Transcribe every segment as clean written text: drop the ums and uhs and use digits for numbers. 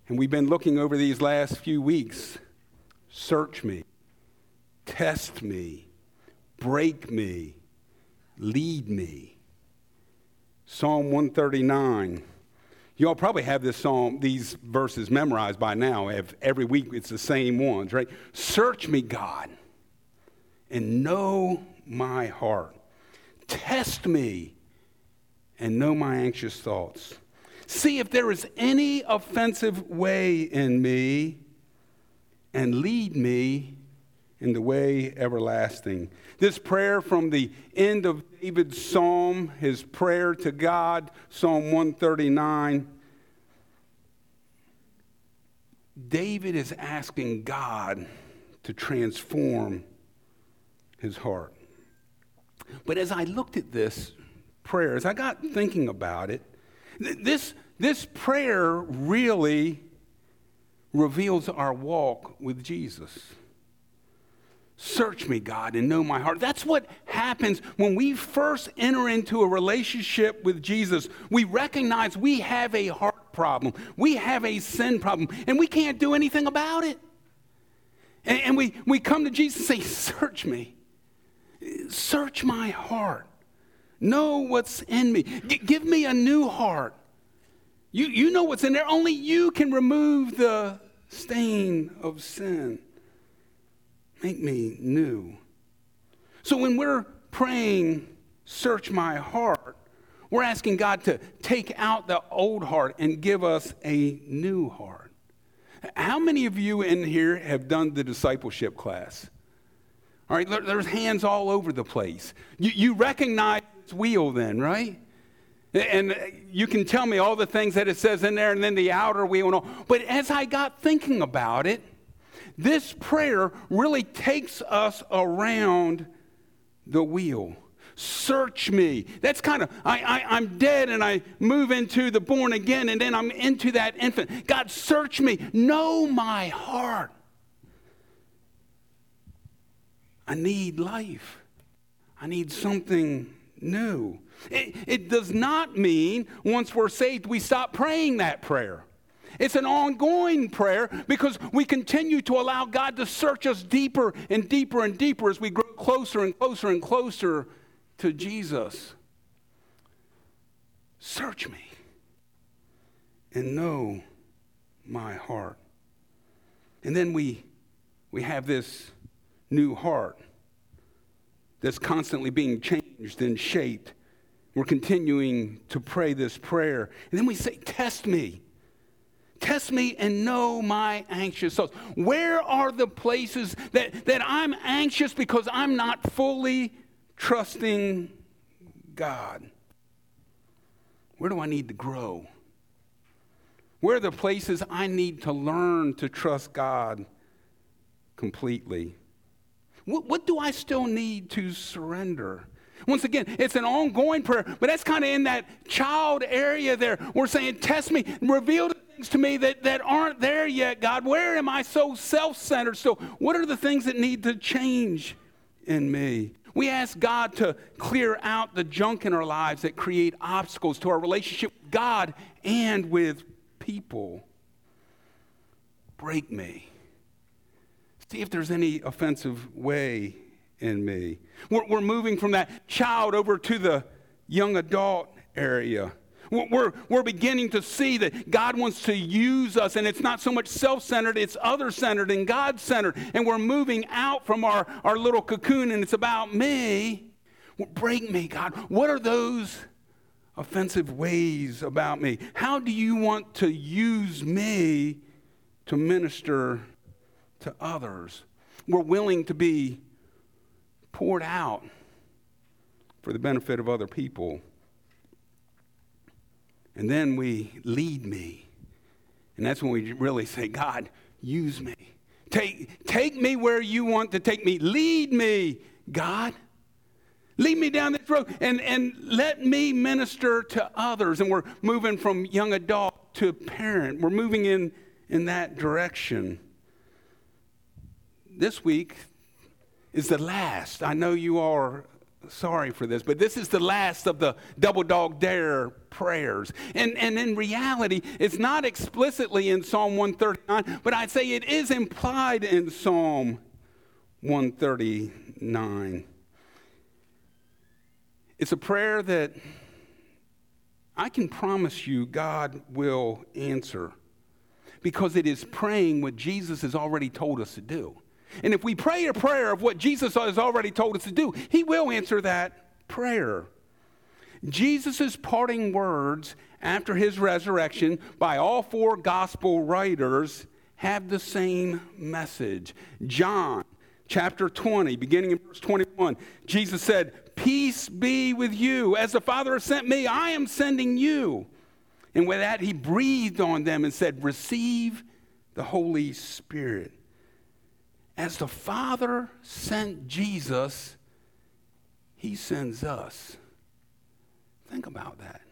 And we've been looking over these last few weeks. Search me, test me, break me, lead me. Psalm 139. You all probably have these verses memorized by now. Every week it's the same ones, right? Search me, God, and know my heart. Test me and know my anxious thoughts. See if there is any offensive way in me, and lead me in the way everlasting. This prayer from the end of David's psalm, his prayer to God, Psalm 139, David is asking God to transform his heart. But as I looked at this prayer, as I got thinking about it, this prayer really reveals our walk with Jesus. Search me, God, and know my heart. That's what happens when we first enter into a relationship with Jesus. We recognize we have a heart problem. We have a sin problem, and we can't do anything about it. And we come to Jesus and say, search me. Search my heart. Know what's in me. Give me a new heart. You know what's in there. Only you can remove the stain of sin. Make me new. So when we're praying, search my heart, we're asking God to take out the old heart and give us a new heart. How many of you in here have done the discipleship class? All right, there's hands all over the place. You recognize its wheel then, right? And you can tell me all the things that it says in there and then the outer wheel and all. But as I got thinking about it, this prayer really takes us around the wheel. Search me. That's kind of, I'm dead and I move into the born again and then I'm into that infant. God, search me. Know my heart. I need life. I need something new. It does not mean once we're saved we stop praying that prayer. It's an ongoing prayer because we continue to allow God to search us deeper and deeper and deeper as we grow closer and closer and closer to Jesus. Search me and know my heart. And then we have this new heart that's constantly being changed and shaped. We're continuing to pray this prayer. And then we say, test me. Test me and know my anxious thoughts. Where are the places that I'm anxious because I'm not fully trusting God? Where do I need to grow? Where are the places I need to learn to trust God completely? What do I still need to surrender? Once again, it's an ongoing prayer, but that's kind of in that child area there. We're saying, test me, reveal the things to me that aren't there yet, God. Where am I so self-centered? So what are the things that need to change in me? We ask God to clear out the junk in our lives that create obstacles to our relationship with God and with people. Break me. See if there's any offensive way in me. We're moving from that child over to the young adult area. We're beginning to see that God wants to use us, and it's not so much self-centered, it's other-centered and God-centered. And we're moving out from our little cocoon, and it's about me. Break me, God. What are those offensive ways about me? How do you want to use me to minister to others? We're willing to be poured out for the benefit of other people. And then we lead me. And that's when we really say, God, use me. Take me where you want to take me. Lead me, God. Lead me down this road and let me minister to others. And we're moving from young adult to parent. We're moving in that direction. This week is the last. I know you all are sorry for this, but this is the last of the double dog dare prayers. And in reality, it's not explicitly in Psalm 139, but I'd say it is implied in Psalm 139. It's a prayer that I can promise you God will answer, because it is praying what Jesus has already told us to do. And if we pray a prayer of what Jesus has already told us to do, he will answer that prayer. Jesus' parting words after his resurrection by all four gospel writers have the same message. John chapter 20, beginning in verse 21, Jesus said, "Peace be with you. As the Father has sent me, I am sending you." And with that, he breathed on them and said, "Receive the Holy Spirit." As the Father sent Jesus, he sends us. Think about that.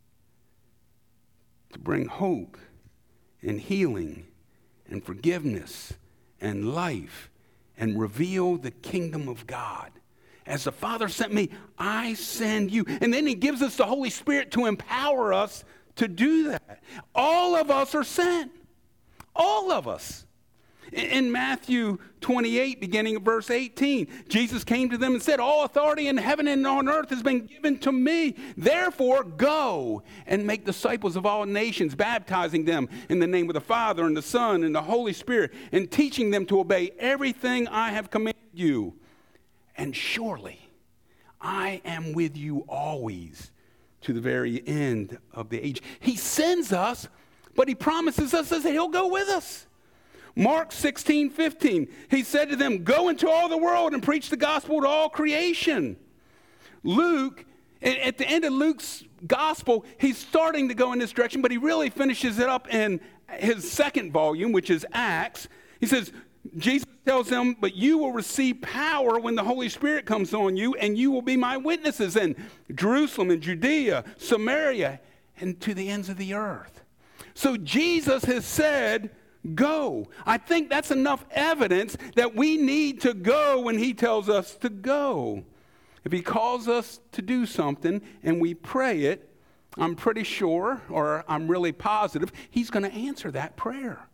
To bring hope and healing and forgiveness and life and reveal the kingdom of God. As the Father sent me, I send you. And then he gives us the Holy Spirit to empower us to do that. All of us are sent. All of us. In Matthew 28, beginning of verse 18, Jesus came to them and said, "All authority in heaven and on earth has been given to me. Therefore, go and make disciples of all nations, baptizing them in the name of the Father and the Son and the Holy Spirit, and teaching them to obey everything I have commanded you. And surely I am with you always to the very end of the age." He sends us, but he promises us that he'll go with us. Mark 16:15, he said to them, "Go into all the world and preach the gospel to all creation." Luke, at the end of Luke's gospel, he's starting to go in this direction, but he really finishes it up in his second volume, which is Acts. He says, Jesus tells them, "But you will receive power when the Holy Spirit comes on you, and you will be my witnesses in Jerusalem and Judea, Samaria, and to the ends of the earth." So Jesus has said, go. I think that's enough evidence that we need to go when he tells us to go. If he calls us to do something and we pray it, I'm pretty sure, or I'm really positive, he's going to answer that prayer.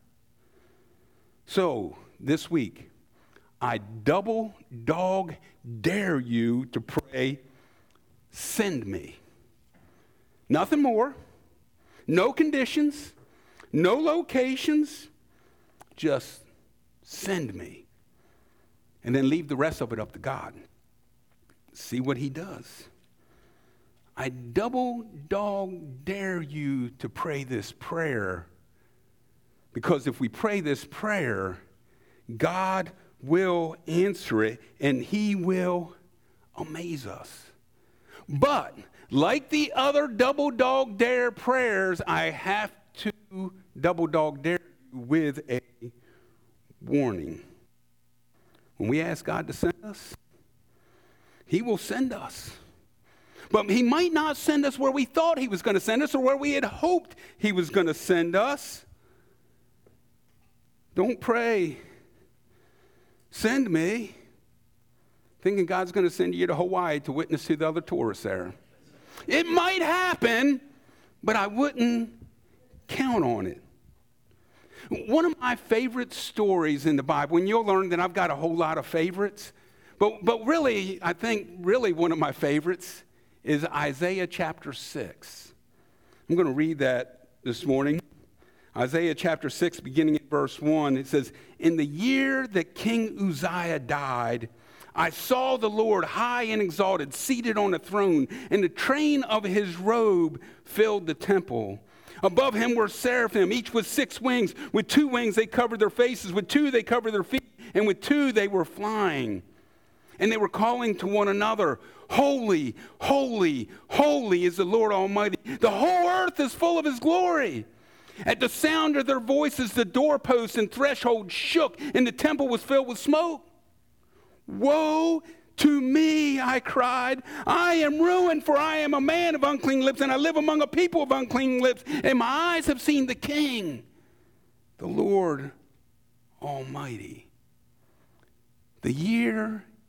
So this week, I double dog dare you to pray, "Send me." Nothing more. No conditions. No locations. Just send me. And then leave the rest of it up to God. See what he does. I double dog dare you to pray this prayer, because if we pray this prayer, God will answer it and he will amaze us. But like the other double dog dare prayers, I have to double dog dare you with a warning. When we ask God to send us, he will send us. But he might not send us where we thought he was going to send us or where we had hoped he was going to send us. Don't pray, "Send me," thinking God's going to send you to Hawaii to witness to the other tourists there. It might happen, but I wouldn't count on it. One of my favorite stories in the Bible, and you'll learn that I've got a whole lot of favorites, but really, I think really one of my favorites is Isaiah chapter 6. I'm going to read that this morning. Isaiah chapter 6, beginning at verse 1, it says, "In the year that King Uzziah died, I saw the Lord high and exalted, seated on a throne, and the train of his robe filled the temple. Above him were seraphim, each with 6 wings. With 2 wings they covered their faces, with 2 they covered their feet, and with 2 they were flying. And they were calling to one another, 'Holy, holy, holy is the Lord Almighty. The whole earth is full of his glory.' At the sound of their voices, the doorposts and threshold shook, and the temple was filled with smoke. 'Woe to me,' I cried. 'I am ruined, for I am a man of unclean lips, and I live among a people of unclean lips, and my eyes have seen the King, the Lord Almighty.'" The year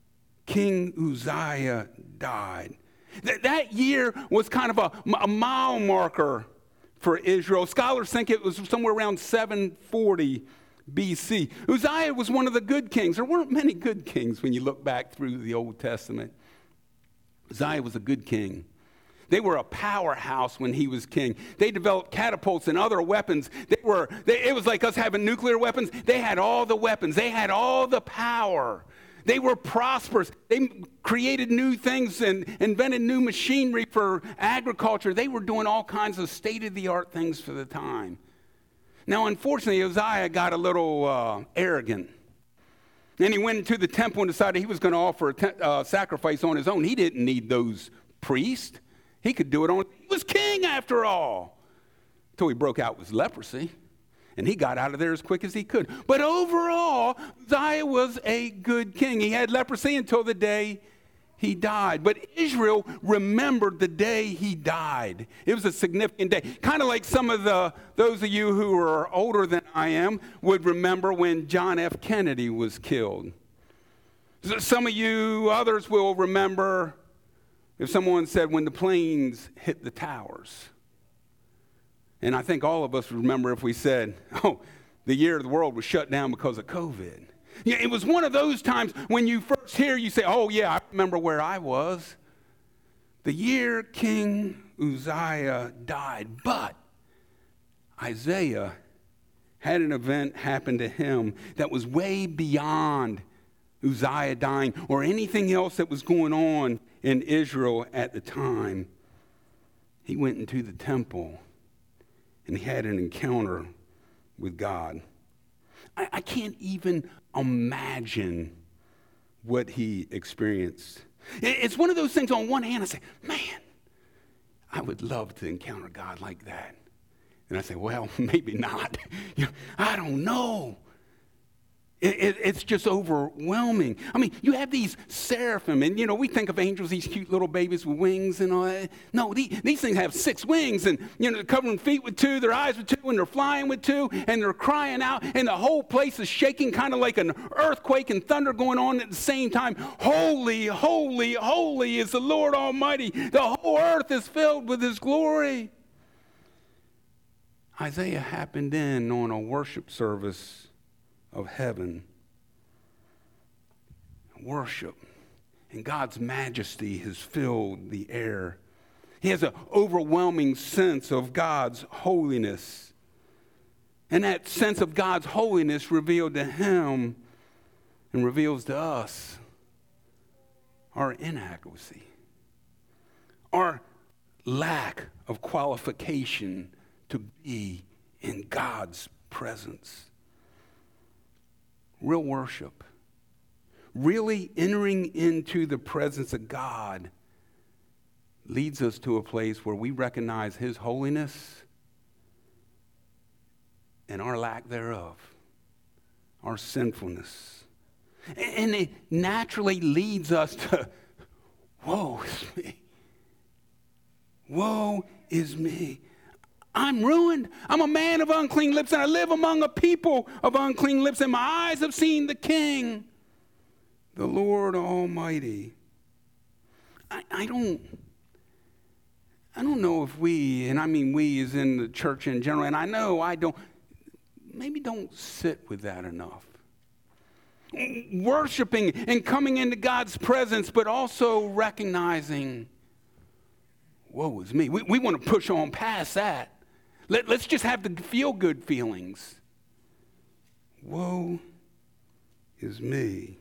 King Uzziah died. That year was kind of a mile marker for Israel. Scholars think it was somewhere around 740 BC. Uzziah was one of the good kings. There weren't many good kings when you look back through the Old Testament. Uzziah was a good king. They were a powerhouse when he was king. They developed catapults and other weapons. It was like us having nuclear weapons. They had all the weapons. They had all the power. They were prosperous. They created new things and invented new machinery for agriculture. They were doing all kinds of state-of-the-art things for the time. Now, unfortunately, Uzziah got a little arrogant. And he went into the temple and decided he was going to offer a sacrifice on his own. He didn't need those priests. He could do it on. He was king after all. Until he broke out with leprosy. And he got out of there as quick as he could. But overall, Uzziah was a good king. He had leprosy until the day he died. But Israel remembered the day he died. It was a significant day. Kind of like some of those of you who are older than I am would remember when John F. Kennedy was killed. Some of you others will remember if someone said when the planes hit the towers. And I think all of us remember if we said, oh, the year the world was shut down because of COVID. Yeah, it was one of those times when you first hear, you say, oh, yeah, I remember where I was. The year King Uzziah died. But Isaiah had an event happen to him that was way beyond Uzziah dying or anything else that was going on in Israel at the time. He went into the temple and he had an encounter with God. I can't even imagine what he experienced. It's one of those things, on one hand, I say, man, I would love to encounter God like that. And I say, well, maybe not. I don't know. It's just overwhelming. I mean, you have these seraphim, and, we think of angels, these cute little babies with wings and all that. No, these things have 6 wings, and, they're covering feet with 2, their eyes with 2, and they're flying with 2, and they're crying out, and the whole place is shaking, kind of like an earthquake and thunder going on at the same time. Holy, holy, holy is the Lord Almighty. The whole earth is filled with His glory. Isaiah happened in on a worship service of heaven. Worship and God's majesty has filled the air. He has an overwhelming sense of God's holiness. And that sense of God's holiness revealed to him and reveals to us our inadequacy, our lack of qualification to be in God's presence. Real worship, really entering into the presence of God, leads us to a place where we recognize His holiness and our lack thereof, our sinfulness. And it naturally leads us to, woe is me. Woe is me. I'm ruined. I'm a man of unclean lips, and I live among a people of unclean lips, and my eyes have seen the King, the Lord Almighty. I don't know if we, and I mean we as in the church in general, and I know I don't sit with that enough. Worshiping and coming into God's presence, but also recognizing, woe is me. We want to push on past that. Let's just have the feel-good feelings. Woe is me.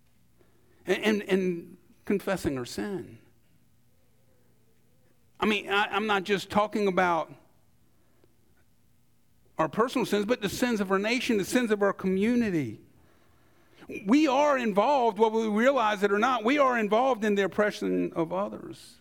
And confessing our sin. I mean, I'm not just talking about our personal sins, but the sins of our nation, the sins of our community. We are involved, whether we realize it or not, we are involved in the oppression of others.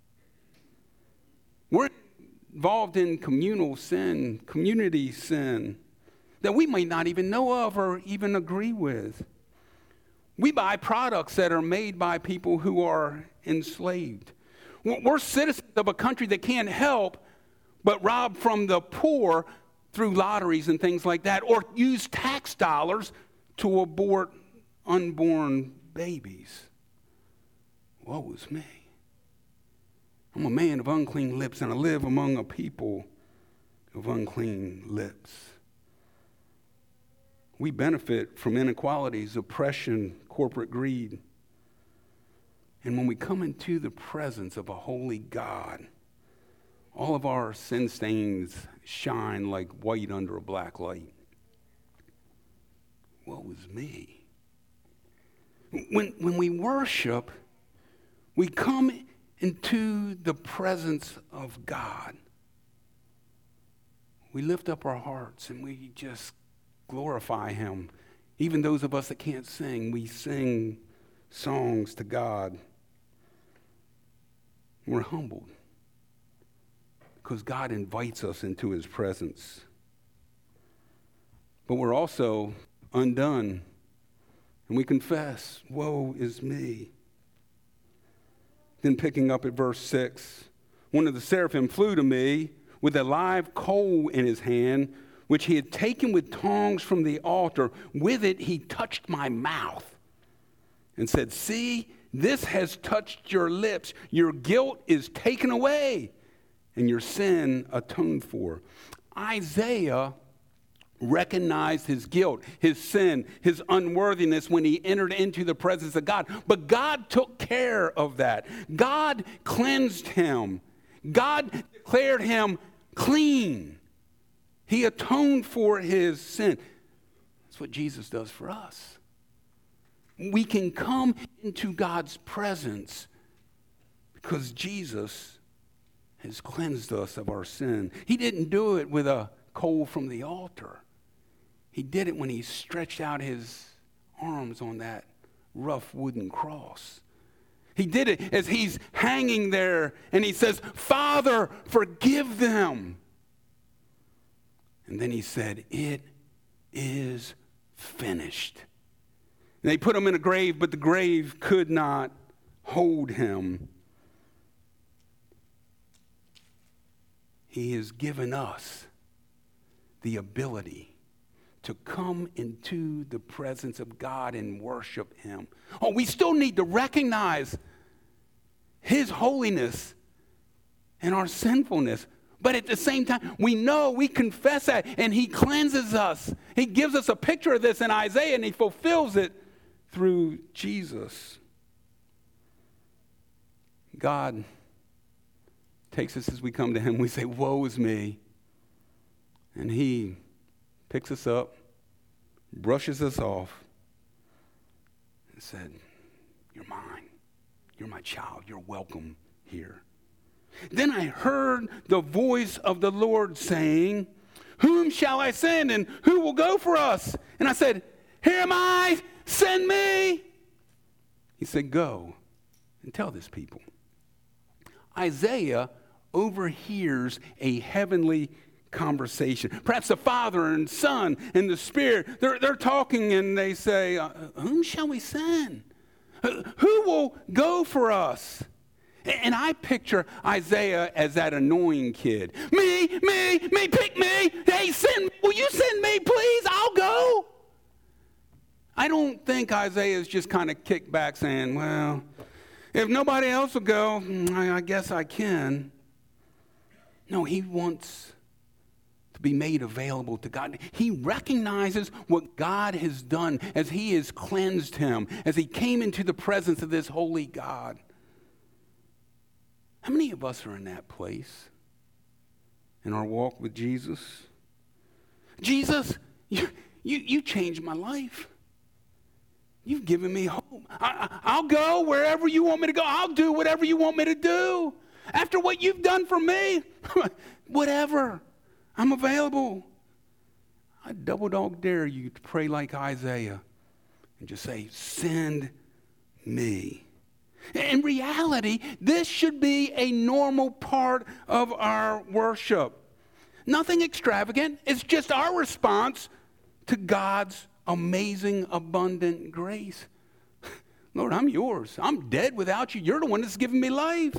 We're involved in communal sin, community sin, that we may not even know of or even agree with. We buy products that are made by people who are enslaved. We're citizens of a country that can't help but rob from the poor through lotteries and things like that, or use tax dollars to abort unborn babies. woe is me. I'm a man of unclean lips, and I live among a people of unclean lips. We benefit from inequalities, oppression, corporate greed. And when we come into the presence of a holy God, all of our sin stains shine like white under a black light. Woe is me. When we worship, we come into the presence of God. We lift up our hearts and we just glorify him. Even those of us that can't sing, we sing songs to God. We're humbled because God invites us into his presence. But we're also undone, and we confess, woe is me. Then picking up at verse 6, one of the seraphim flew to me with a live coal in his hand, which he had taken with tongs from the altar. With it he touched my mouth and said, see, this has touched your lips. Your guilt is taken away and your sin atoned for. Isaiah recognized his guilt, his sin, his unworthiness when he entered into the presence of God. But God took care of that. God cleansed him. God declared him clean. He atoned for his sin. That's what Jesus does for us. We can come into God's presence because Jesus has cleansed us of our sin. He didn't do it with a coal from the altar. He did it when he stretched out his arms on that rough wooden cross. He did it as he's hanging there and he says, Father, forgive them. And then he said, it is finished. And they put him in a grave, but the grave could not hold him. He has given us the ability to come into the presence of God and worship him. Oh, we still need to recognize his holiness and our sinfulness. But at the same time, we know, we confess that, and he cleanses us. He gives us a picture of this in Isaiah, and he fulfills it through Jesus. God takes us as we come to him. We say, woe is me. And he picks us up, brushes us off, and said, you're mine. You're my child. You're welcome here. Then I heard the voice of the Lord saying, whom shall I send and who will go for us? And I said, here am I, send me. He said, go and tell this people. Isaiah overhears a heavenly conversation. Perhaps the Father and Son and the Spirit, they're talking and they say, whom shall we send? Who will go for us? And I picture Isaiah as that annoying kid. Me, pick me. Hey, send me. Will you send me, please? I'll go. I don't think Isaiah is just kind of kicked back saying, well, if nobody else will go, I guess I can. No, he wants to be made available to God. He recognizes what God has done as he has cleansed him, as he came into the presence of this holy God. How many of us are in that place in our walk with Jesus? Jesus, you changed my life. You've given me hope. I'll go wherever you want me to go. I'll do whatever you want me to do. After what you've done for me, whatever. I'm available. I double dog dare you to pray like Isaiah and just say, send me. In reality, this should be a normal part of our worship. Nothing extravagant. It's just our response to God's amazing, abundant grace. Lord, I'm yours. I'm dead without you. You're the one that's given me life.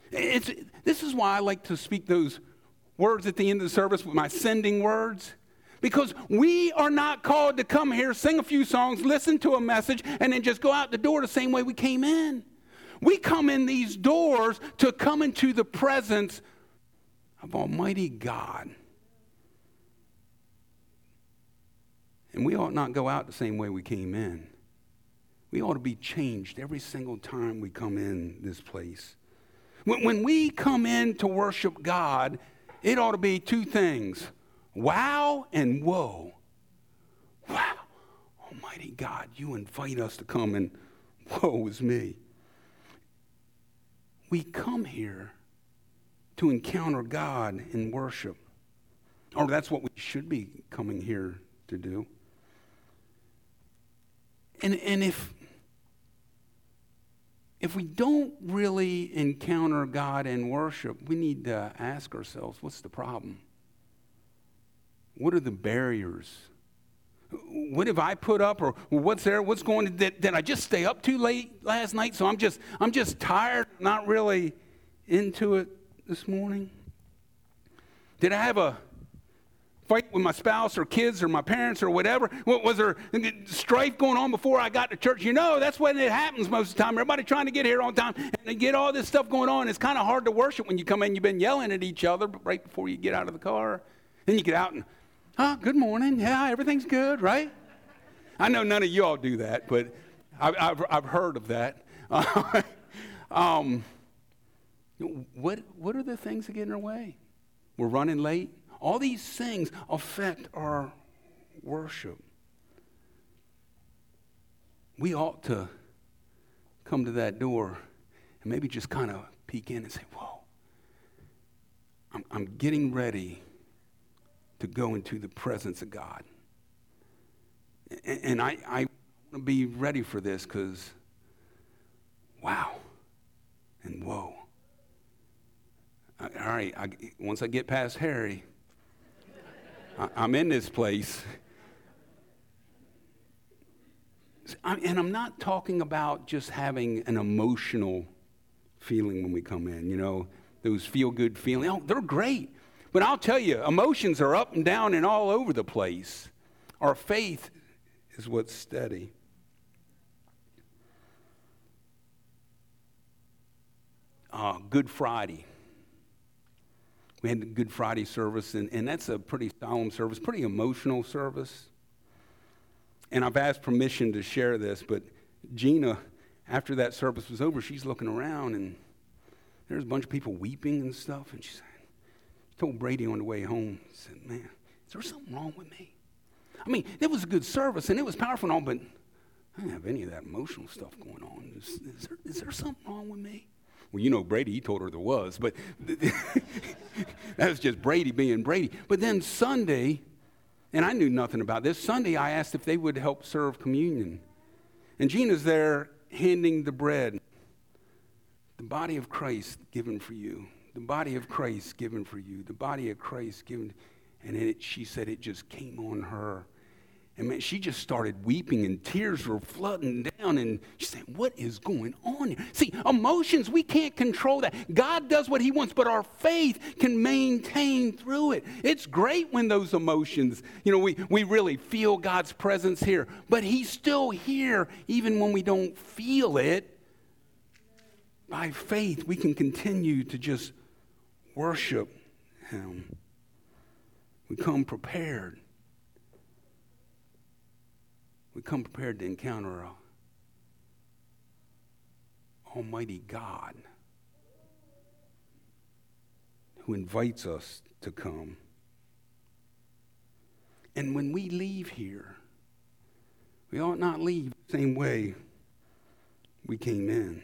This is why I like to speak those words at the end of the service with my sending words, Because we are not called to come here, sing a few songs, listen to a message, and then just go out the door the same way we came in. We come in these doors to come into the presence of Almighty God. And we ought not go out the same way we came in. We ought to be changed every single time we come in this place. When we come in to worship God, it ought to be two things: wow and whoa. Wow, Almighty God, you invite us to come, and woe is me. We come here to encounter God in worship. Or that's what we should be coming here to do. And if we don't really encounter God in worship, we need to ask ourselves, what's the problem? What are the barriers? What have I put up, or what's there? What's going on? Did I just stay up too late last night? So I'm just tired, not really into it this morning. Did I have a fight with my spouse or kids or my parents or whatever? Was there strife going on before I got to church? You know, that's when it happens most of the time. Everybody trying to get here on time, and they get all this stuff going on. It's kind of hard to worship when you come in. You've been yelling at each other right before you get out of the car. Then you get out and, good morning. Yeah, everything's good, right? I know none of you all do that, but I've heard of that. What are the things that get in our way? We're running late. All these things affect our worship. We ought to come to that door and maybe just kind of peek in and say, whoa, I'm getting ready to go into the presence of God. And I want to be ready for this, because wow and whoa. All right, once I get past Harry, I'm in this place. And I'm not talking about just having an emotional feeling when we come in, those feel-good feelings. Oh, they're great. But I'll tell you, emotions are up and down and all over the place. Our faith is what's steady. Good Friday. We had the Good Friday service, and that's a pretty solemn service, pretty emotional service. And I've asked permission to share this, but Gina, after that service was over, she's looking around, and there's a bunch of people weeping and stuff, and she told Brady on the way home, she said, man, is there something wrong with me? I mean, it was a good service, and it was powerful and all, but I didn't have any of that emotional stuff going on. Is there something wrong with me? Well, Brady, he told her there was, but that was just Brady being Brady. But then Sunday, and I knew nothing about this, Sunday I asked if they would help serve communion. And Gina's there handing the bread. The body of Christ given for you. The body of Christ given for you. The body of Christ given. And she said it just came on her. And man, she just started weeping, and tears were flooding down, and she said, what is going on here? See, emotions, we can't control that. God does what he wants, but our faith can maintain through it. It's great when those emotions, we really feel God's presence here, but he's still here even when we don't feel it. By faith, we can continue to just worship him. We come prepared. We come prepared to encounter Almighty God who invites us to come. And when we leave here, we ought not leave the same way we came in.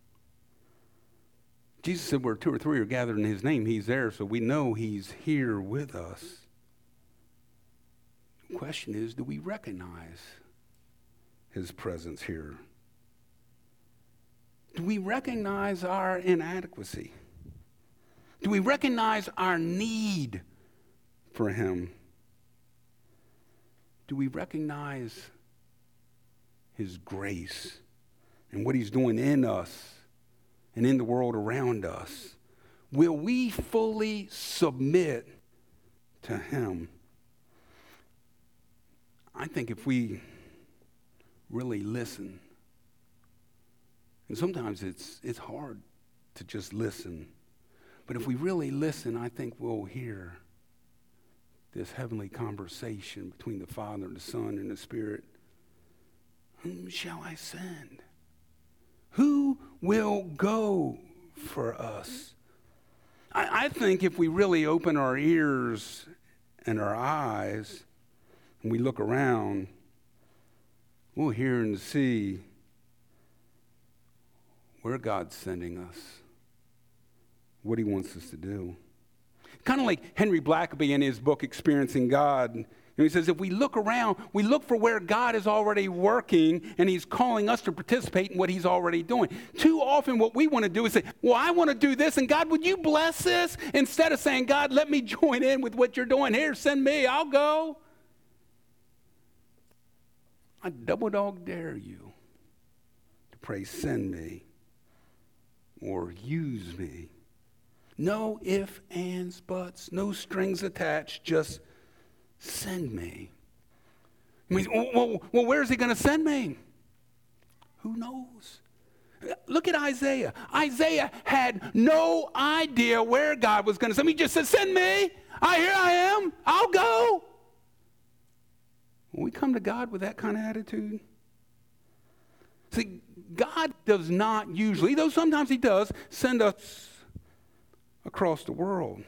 Jesus said where 2 or 3 are gathered in his name, he's there, so we know he's here with us. The question is, do we recognize his presence here? Do we recognize our inadequacy? Do we recognize our need for him? Do we recognize his grace and what he's doing in us and in the world around us? Will we fully submit to him? I think if we really listen, and sometimes it's hard to just listen, but if we really listen, I think we'll hear this heavenly conversation between the Father, the Son, and the Spirit. Whom shall I send? Who will go for us? I think if we really open our ears and our eyes and we look around, we'll hear and see where God's sending us, what he wants us to do. Kind of like Henry Blackaby in his book, Experiencing God. He says, if we look around, we look for where God is already working and he's calling us to participate in what he's already doing. Too often what we want to do is say, well, I want to do this, and God, would you bless this? Instead of saying, God, let me join in with what you're doing. Here, send me, I'll go. I double dog dare you to pray, send me or use me. No ifs, ands, buts, no strings attached, just send me. I mean, well, where is he going to send me? Who knows? Look at Isaiah. Isaiah had no idea where God was going to send me. He just said, send me. Here I am. I'll go. When we come to God with that kind of attitude, see, God does not usually, though sometimes he does, send us across the world.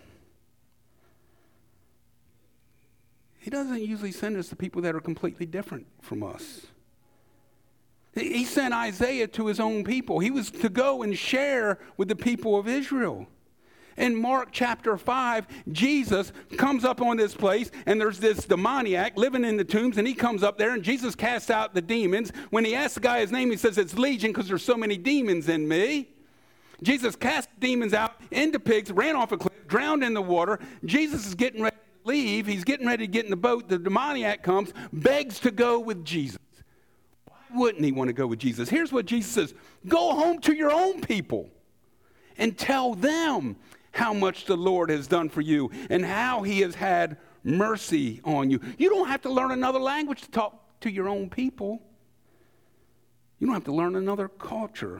He doesn't usually send us to people that are completely different from us. He sent Isaiah to his own people. He was to go and share with the people of Israel. In Mark chapter 5, Jesus comes up on this place, and there's this demoniac living in the tombs, and he comes up there, and Jesus casts out the demons. When he asks the guy his name, he says, it's Legion, because there's so many demons in me. Jesus cast demons out into pigs, ran off a cliff, drowned in the water. Jesus is getting ready to leave. He's getting ready to get in the boat. The demoniac comes, begs to go with Jesus. Why wouldn't he want to go with Jesus? Here's what Jesus says. Go home to your own people and tell them how much the Lord has done for you and how he has had mercy on you. You don't have to learn another language to talk to your own people. You don't have to learn another culture.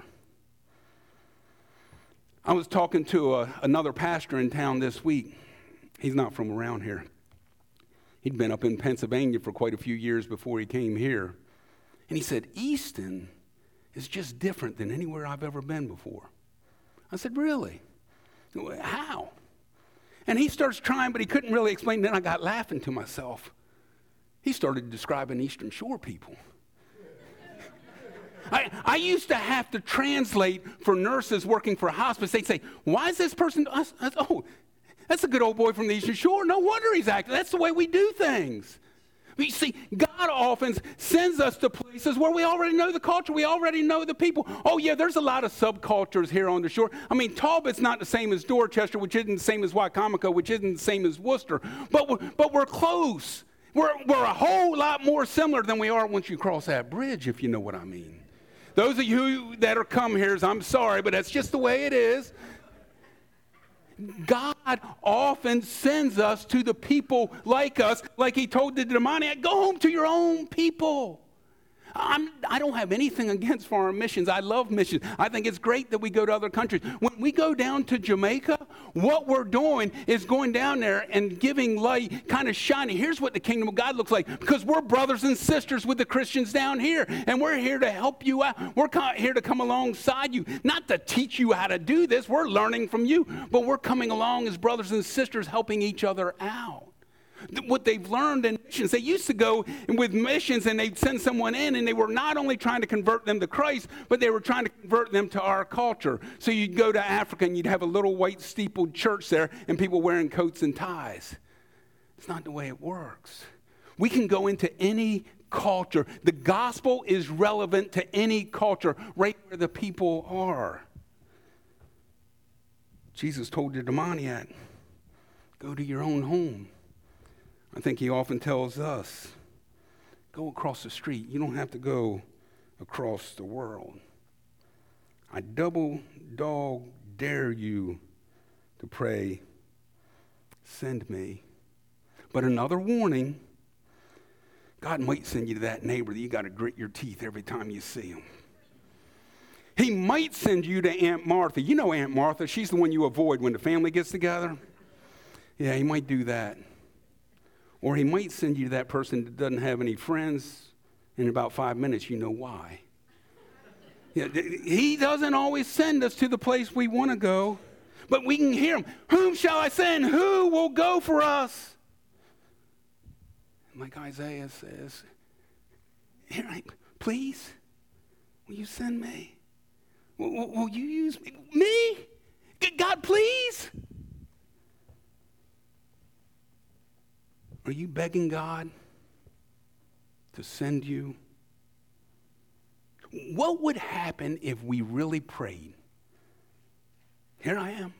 I was talking to another pastor in town this week. He's not from around here. He'd been up in Pennsylvania for quite a few years before he came here. And he said, Easton is just different than anywhere I've ever been before. I said, really? How? And he starts trying, but he couldn't really explain. Then I got laughing to myself. He started describing Eastern Shore people. I used to have to translate for nurses working for a hospice. They'd say, why is this person? Oh, that's a good old boy from the Eastern Shore. No wonder he's acting. That's the way we do things. But you see, God often sends us to places where we already know the culture. We already know the people. Oh, yeah, there's a lot of subcultures here on the shore. I mean, Talbot's not the same as Dorchester, which isn't the same as Wicomico, which isn't the same as Worcester. But we're close. We're a whole lot more similar than we are once you cross that bridge, if you know what I mean. Those of you that are come here, I'm sorry, but that's just the way it is. God often sends us to the people like us, like he told the demoniac, go home to your own people. I don't have anything against foreign missions. I love missions. I think it's great that we go to other countries. When we go down to Jamaica, what we're doing is going down there and giving light, kind of shining. Here's what the kingdom of God looks like, because we're brothers and sisters with the Christians down here, and we're here to help you out. We're here to come alongside you, not to teach you how to do this. We're learning from you, but we're coming along as brothers and sisters helping each other out. What they've learned in missions, they used to go with missions and they'd send someone in, and they were not only trying to convert them to Christ, but they were trying to convert them to our culture. So you'd go to Africa and you'd have a little white steepled church there and people wearing coats and ties. It's not the way it works. We can go into any culture. The gospel is relevant to any culture, right where the people are. Jesus told the demoniac, go to your own home. I think he often tells us, go across the street. You don't have to go across the world. I double dog dare you to pray, send me. But another warning, God might send you to that neighbor that you got to grit your teeth every time you see him. He might send you to Aunt Martha. You know Aunt Martha. She's the one you avoid when the family gets together. Yeah, he might do that. Or he might send you to that person that doesn't have any friends. In about 5 minutes, you know why. Yeah, he doesn't always send us to the place we want to go, but we can hear him. Whom shall I send? Who will go for us? Like Isaiah says, here, please, will you send me? Will you use me? Me? God, please? Are you begging God to send you? What would happen if we really prayed? Here I am.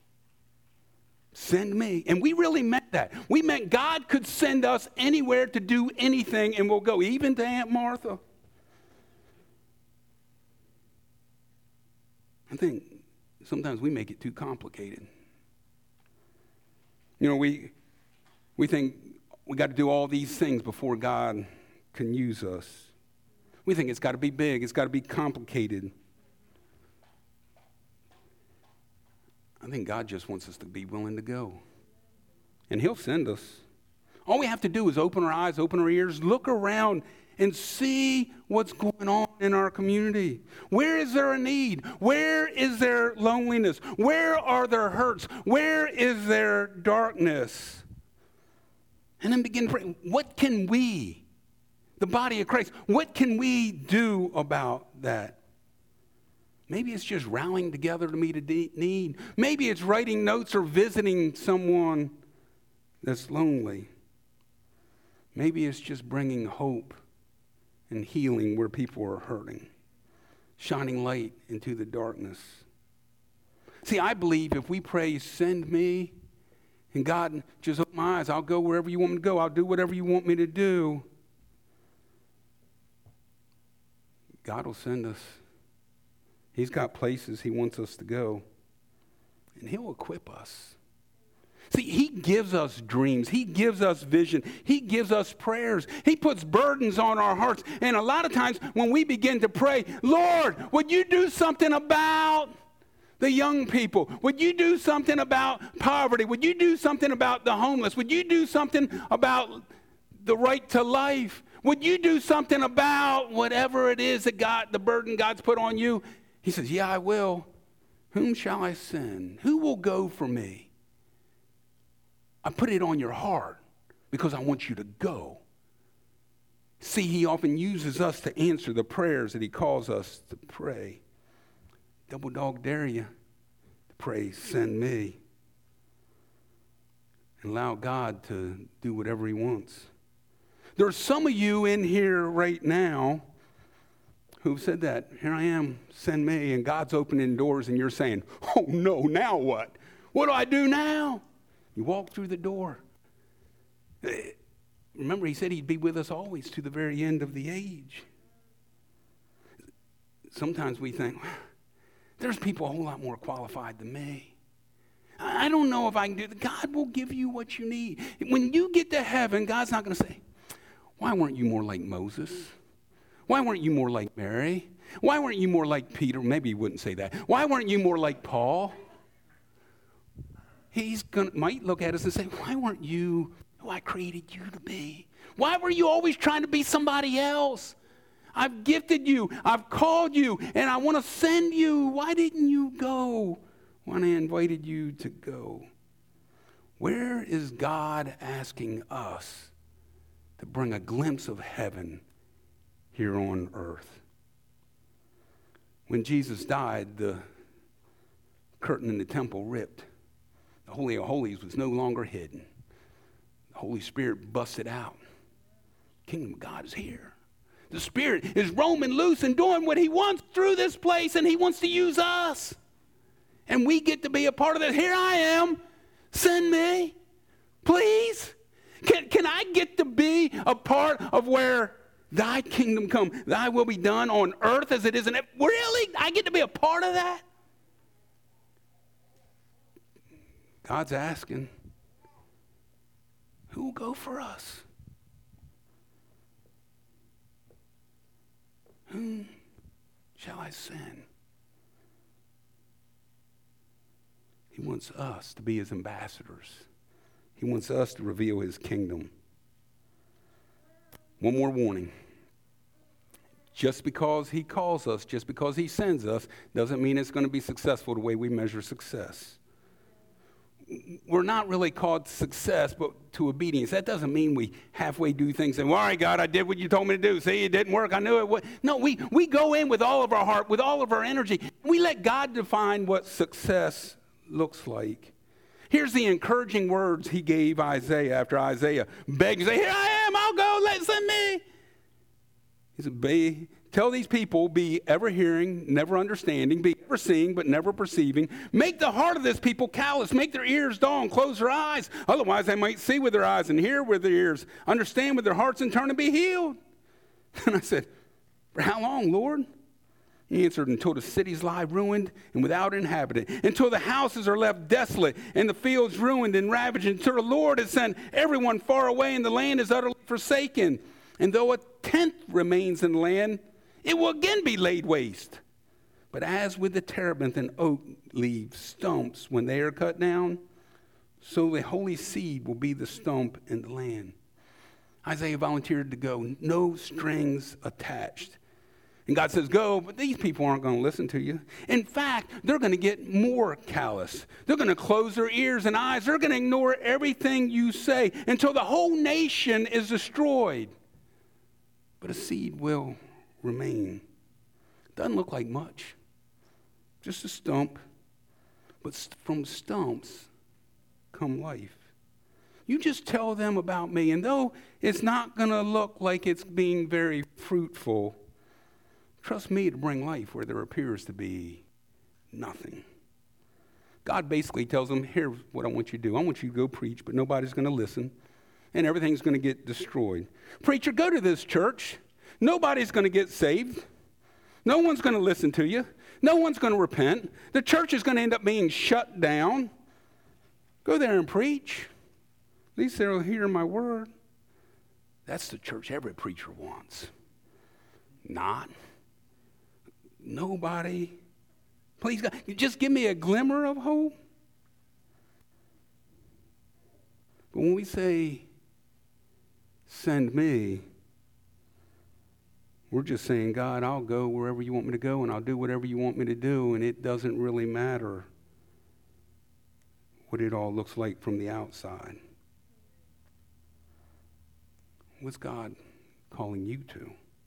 Send me. And we really meant that. We meant God could send us anywhere to do anything, and we'll go, even to Aunt Martha. I think sometimes we make it too complicated. You know, we think we got to do all these things before God can use us. We think it's got to be big. It's got to be complicated. I think God just wants us to be willing to go. And he'll send us. All we have to do is open our eyes, open our ears, look around, and see what's going on in our community. Where is there a need? Where is there loneliness? Where are there hurts? Where is there darkness? And then begin praying. What can we, the body of Christ, what can we do about that? Maybe it's just rallying together to meet a need. Maybe it's writing notes or visiting someone that's lonely. Maybe it's just bringing hope and healing where people are hurting, shining light into the darkness. See, I believe if we pray, send me, and God, just open my eyes, I'll go wherever you want me to go. I'll do whatever you want me to do. God will send us. He's got places he wants us to go, and he'll equip us. See, he gives us dreams. He gives us vision. He gives us prayers. He puts burdens on our hearts. And a lot of times when we begin to pray, Lord, would you do something about the young people? Would you do something about poverty? Would you do something about the homeless? Would you do something about the right to life? Would you do something about whatever it is that the burden God's put on you? He says, yeah, I will. Whom shall I send? Who will go for me? I put it on your heart because I want you to go. See, he often uses us to answer the prayers that he calls us to pray. Double dog dare you to pray, send me. And allow God to do whatever he wants. There are some of you in here right now who've said that, here I am, send me, and God's opening doors, and you're saying, oh no, now what? What do I do now? You walk through the door. Remember, he said he'd be with us always to the very end of the age. Sometimes we think, there's people a whole lot more qualified than me. I don't know if I can do that. God will give you what you need. When you get to heaven, God's not going to say, why weren't you more like Moses? Why weren't you more like Mary? Why weren't you more like Peter? Maybe he wouldn't say that. Why weren't you more like Paul? Might look at us and say, why weren't you who I created you to be? Why were you always trying to be somebody else? I've gifted you. I've called you, and I want to send you. Why didn't you go when I invited you to go? Where is God asking us to bring a glimpse of heaven here on earth? When Jesus died, the curtain in the temple ripped. The Holy of Holies was no longer hidden. The Holy Spirit busted out. Kingdom of God is here. The Spirit is roaming loose and doing what he wants through this place, and he wants to use us. And we get to be a part of that. Here I am. Send me. Please. Can I get to be a part of where thy kingdom come, thy will be done on earth as it is in heaven? Really? I get to be a part of that? God's asking, who will go for us? shall I sin? He wants us to be his ambassadors. He wants us to reveal his kingdom. One more warning. Just because he calls us, just because he sends us, doesn't mean it's going to be successful the way we measure success. We're not really called to success, but to obedience. That doesn't mean we halfway do things and, well, all right, God, I did what you told me to do. See, it didn't work. I knew it would. No, we go in with all of our heart, with all of our energy. We let God define what success looks like. Here's the encouraging words he gave Isaiah after Isaiah begged, say, here I am, I'll go, send me. He said, tell these people, be ever hearing, never understanding, be ever seeing, but never perceiving. Make the heart of this people callous, make their ears dull and close their eyes. Otherwise they might see with their eyes and hear with their ears, understand with their hearts and turn and be healed. And I said, for how long, Lord? He answered, until the cities lie ruined and without inhabitant, until the houses are left desolate and the fields ruined and ravaged, until the Lord has sent everyone far away and the land is utterly forsaken. And though a tenth remains in the land, it will again be laid waste. But as with the terebinth and oak leaf stumps when they are cut down, so the holy seed will be the stump in the land. Isaiah volunteered to go, no strings attached. And God says, go, but these people aren't going to listen to you. In fact, they're going to get more callous. They're going to close their ears and eyes. They're going to ignore everything you say until the whole nation is destroyed. But a seed will remain. Doesn't look like much. Just a stump. But from stumps come life. You just tell them about me. And though it's not going to look like it's being very fruitful, trust me to bring life where there appears to be nothing. God basically tells them, here's what I want you to do. I want you to go preach, but nobody's going to listen, and everything's going to get destroyed. Preacher, go to this church. Nobody's going to get saved. No one's going to listen to you. No one's going to repent. The church is going to end up being shut down. Go there and preach. At least they'll hear my word. That's the church every preacher wants. Not. Nobody. Please, God, just give me a glimmer of hope. But when we say, send me, we're just saying, God, I'll go wherever you want me to go, and I'll do whatever you want me to do, and it doesn't really matter what it all looks like from the outside. What's God calling you to?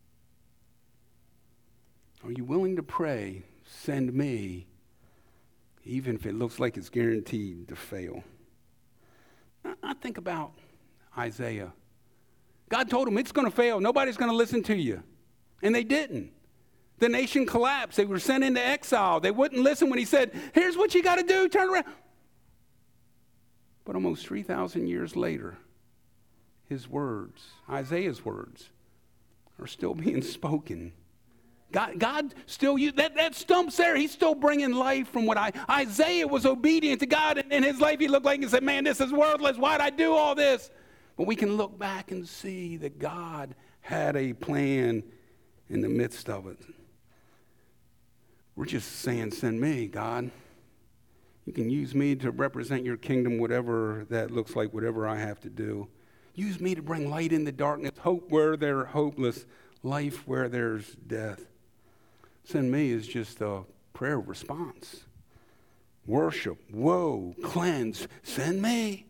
Are you willing to pray, send me, even if it looks like it's guaranteed to fail? I think about Isaiah. God told him it's going to fail. Nobody's going to listen to you. And they didn't. The nation collapsed. They were sent into exile. They wouldn't listen when he said, here's what you got to do, turn around. But almost 3,000 years later, his words, Isaiah's words, are still being spoken. God still, that stump's there. He's still bringing life from what Isaiah was obedient to God, and in his life he looked like and said, man, this is worthless. Why'd I do all this? But we can look back and see that God had a plan in the midst of it. We're just saying, send me, God. You can use me to represent your kingdom, whatever that looks like, whatever I have to do. Use me to bring light in the darkness, hope where there's hopeless, life where there's death. Send me is just a prayer response. Worship, woe, cleanse, send me.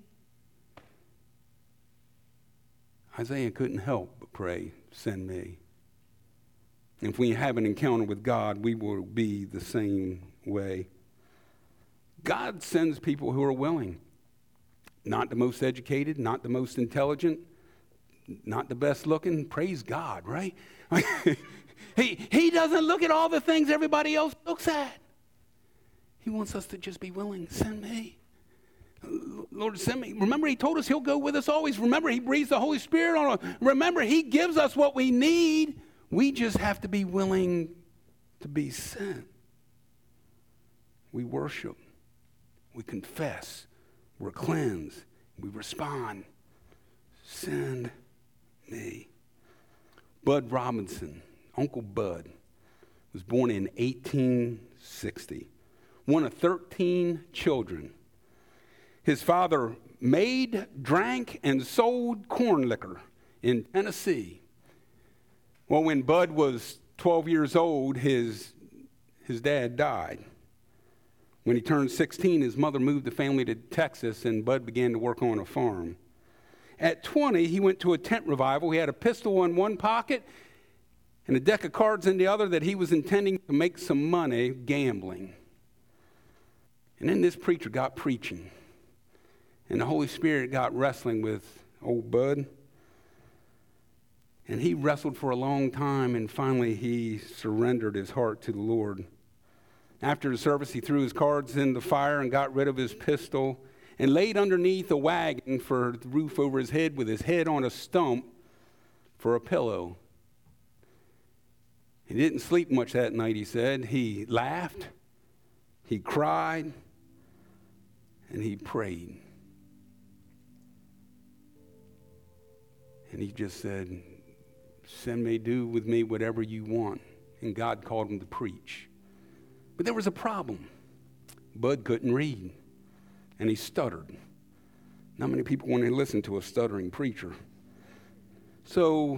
Isaiah couldn't help but pray, send me. If we have an encounter with God, we will be the same way. God sends people who are willing. Not the most educated, not the most intelligent, not the best looking. Praise God, right? He doesn't look at all the things everybody else looks at. He wants us to just be willing. Send me. Lord, send me. Remember, he told us he'll go with us always. Remember, he breathes the Holy Spirit on us. Remember, he gives us what we need. We just have to be willing to be sent. We worship. We confess. We're cleansed. We respond. Send me. Bud Robinson, Uncle Bud, was born in 1860, one of 13 children. His father made, drank, and sold corn liquor in Tennessee. Well, when Bud was 12 years old, his dad died. When he turned 16, his mother moved the family to Texas, and Bud began to work on a farm. At 20, he went to a tent revival. He had a pistol in one pocket and a deck of cards in the other that he was intending to make some money gambling. And then this preacher got preaching, and the Holy Spirit got wrestling with old Bud. And he wrestled for a long time, and finally he surrendered his heart to the Lord. After the service, he threw his cards in the fire and got rid of his pistol and laid underneath a wagon for the roof over his head with his head on a stump for a pillow. He didn't sleep much that night, he said. He laughed, he cried, and he prayed. And he just said, "Send me, do with me whatever you want." And God called him to preach. But there was a problem. Bud couldn't read, and he stuttered. Not many people want to listen to a stuttering preacher. So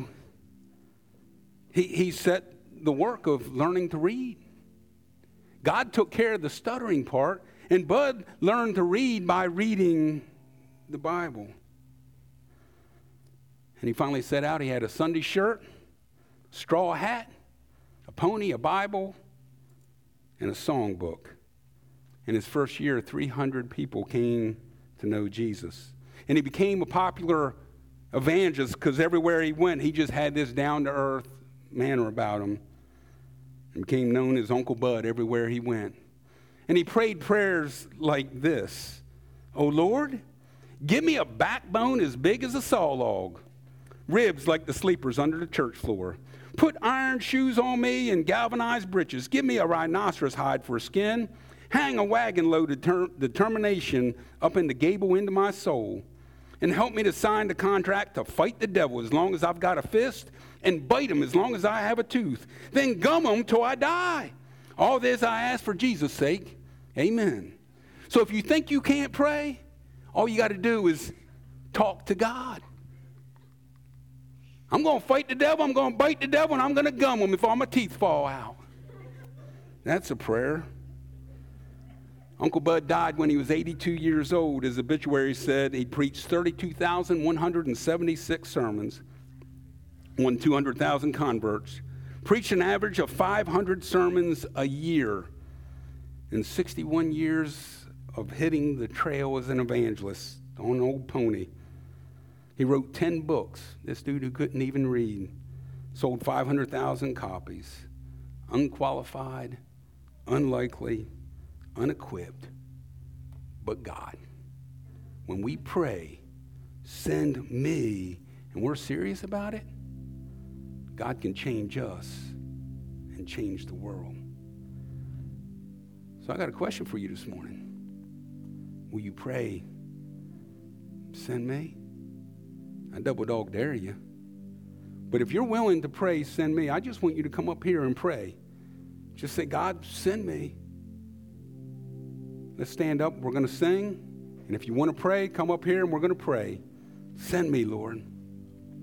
he set the work of learning to read. God took care of the stuttering part, and Bud learned to read by reading the Bible. And he finally set out. He had a Sunday shirt, straw hat, a pony, a Bible, and a songbook. In his first year, 300 people came to know Jesus. And he became a popular evangelist because everywhere he went, he just had this down-to-earth manner about him. And became known as Uncle Bud everywhere he went. And he prayed prayers like this: "Oh Lord, give me a backbone as big as a saw log, ribs like the sleepers under the church floor. Put iron shoes on me and galvanized breeches. Give me a rhinoceros hide for skin. Hang a wagon load of determination up in the gable end of my soul. And help me to sign the contract to fight the devil as long as I've got a fist, and bite him as long as I have a tooth. Then gum him till I die. All this I ask for Jesus' sake. Amen." So if you think you can't pray, all you got to do is talk to God. I'm going to fight the devil, I'm going to bite the devil, and I'm going to gum him if all my teeth fall out. That's a prayer. Uncle Bud died when he was 82 years old. His obituary said he preached 32,176 sermons, won 200,000 converts, preached an average of 500 sermons a year, and 61 years of hitting the trail as an evangelist on an old pony. He wrote 10 books. This dude who couldn't even read sold 500,000 copies. Unqualified, unlikely, unequipped, but God. When we pray, "Send me," and we're serious about it, God can change us and change the world. So I got a question for you this morning. Will you pray, "Send me"? I double dog dare you. But if you're willing to pray, "Send me," I just want you to come up here and pray. Just say, "God, send me." Let's stand up. We're going to sing. And if you want to pray, come up here and we're going to pray. "Send me, Lord."